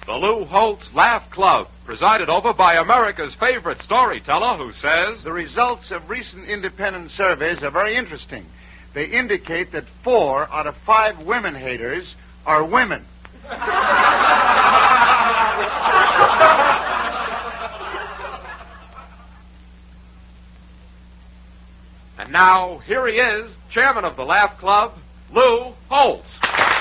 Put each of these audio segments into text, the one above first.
The Lou Holtz Laugh Club, presided over by America's favorite storyteller who says, the results of recent independent surveys are very interesting. They indicate that 4 out of 5 women haters are women. And now, here he is, chairman of the Laugh Club, Lou Holtz.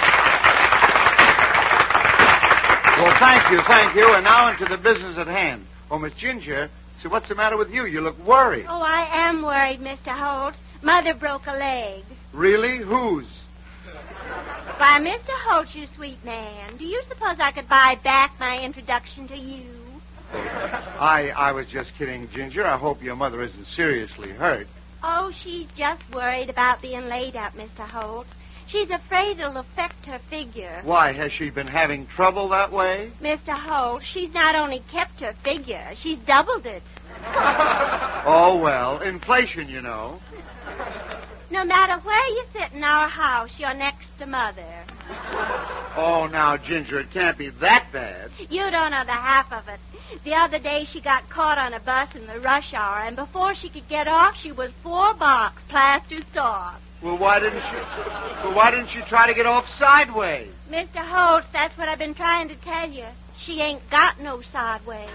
Well, thank you. And now into the business at hand. Oh, Miss Ginger, so what's the matter with you? You look worried. Oh, I am worried, Mr. Holtz. Mother broke a leg. Really? Whose? Why, Mr. Holtz, you sweet man, do you suppose I could buy back my introduction to you? I was just kidding, Ginger. I hope your mother isn't seriously hurt. Oh, she's just worried about being laid up, Mr. Holtz. She's afraid it'll affect her figure. Why, has she been having trouble that way? Mr. Holtz, she's not only kept her figure, she's doubled it. Oh, well, inflation, you know. No matter where you sit in our house, you're next to Mother. Oh, now, Ginger, it can't be that bad. You don't know the half of it. The other day she got caught on a bus in the rush hour, and before she could get off, she was 4 blocks plastered soft. Well, why didn't she try to get off sideways? Mr. Holtz, that's what I've been trying to tell you. She ain't got no sideways.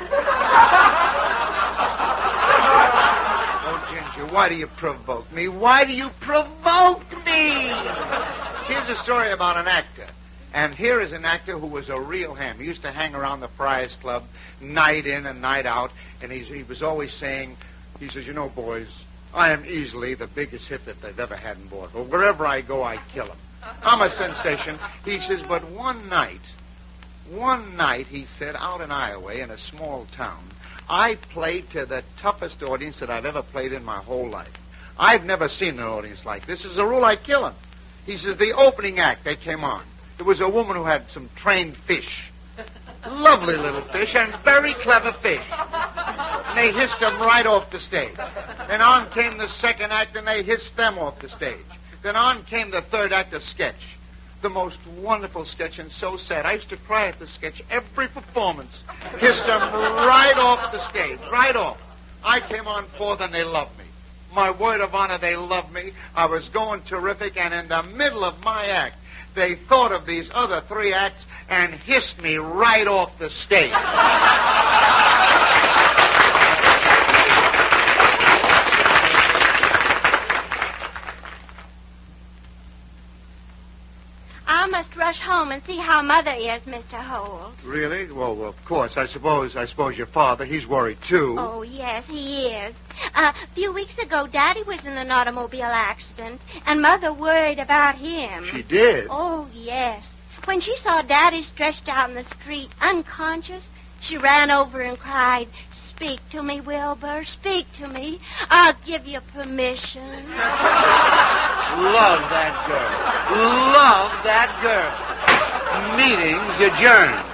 Oh, Ginger, why do you provoke me? Why do you provoke me? Here's a story about an actor. And here is an actor who was a real ham. He used to hang around the Friars Club night in and night out. And he was always saying, he says, you know, boys, I am easily the biggest hit that they've ever had in Vaudeville. Wherever I go, I kill them. I'm a sensation. He says, but one night, he said, out in Iowa, in a small town, I played to the toughest audience that I've ever played in my whole life. I've never seen an audience like this. As a rule, I kill them. He says, the opening act, they came on. There was a woman who had some trained fish. Lovely little fish and very clever fish. And they hissed them right off the stage. Then on came the second act, and they hissed them off the stage. Then on came the third act, a sketch. The most wonderful sketch, and so sad. I used to cry at the sketch every performance. Hissed them right off the stage, right off. I came on fourth, and they loved me. My word of honor, they loved me. I was going terrific, and in the middle of my act, they thought of these other 3 acts and hissed me right off the stage. I must rush home and see how Mother is, Mr. Holtz. Really? Well, of course. I suppose your father, he's worried, too. Oh, yes, he is. A few weeks ago, Daddy was in an automobile accident, and Mother worried about him. She did? Oh, yes. When she saw Daddy stretched out in the street, unconscious, she ran over and cried, "Speak to me, Wilbur, speak to me. I'll give you permission." Love that girl. Love that girl. Meetings adjourned.